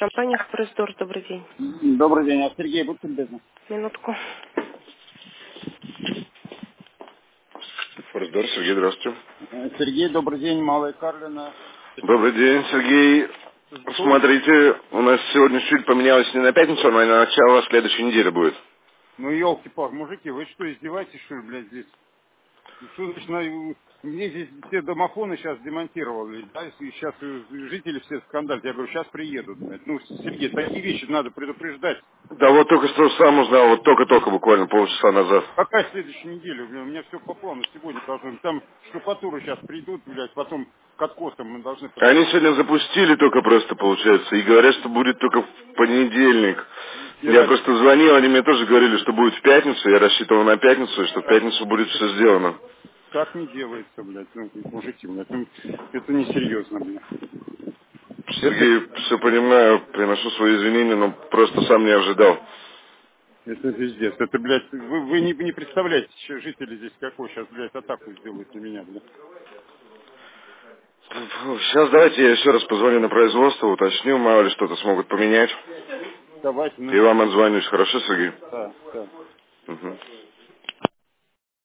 Компания «Форестдор», добрый день. Добрый день, а Сергей, будьте любезны. Минутку. Форестдор, Сергей, здравствуйте. Сергей, добрый день, Малая Карлина. Добрый день, Сергей. Смотрите, у нас сегодня чуть поменялось не на пятницу, но и на начало следующей недели будет. Ну, елки-палки, мужики, вы что, издеваетесь, что ли, блядь, здесь? Суточно, мне здесь все домофоны сейчас демонтировали, да, и сейчас жители все скандалят. Я говорю, сейчас приедут, блядь. Ну, Сергей, такие вещи надо предупреждать. Да вот только что сам узнал, вот только-только, буквально полчаса назад. Какая следующая неделя, блядь, у меня все по плану сегодня должно. Там штукатуры сейчас придут, блядь, потом к откосам мы должны Они подготовить. сегодня запустили только просто, получается, и говорят, что будет только в понедельник. Я Хера. просто звонил, они мне тоже говорили, что будет в пятницу, я рассчитывал на пятницу, и что в пятницу будет все сделано. Так не делается, блядь, ну, мужики, блядь, ну, это несерьезно, блядь. Сергей, все понимаю, приношу свои извинения, но просто сам не ожидал. Это пиздец. Это, блядь, вы не представляете, что жители здесь какой сейчас, блядь, атаку сделают на меня, блядь. Сейчас давайте я еще раз позвоню на производство, уточню, мало ли что-то смогут поменять. Давайте, ну, И вам отзвонюсь, хорошо, Сергей? да, да. Мгм.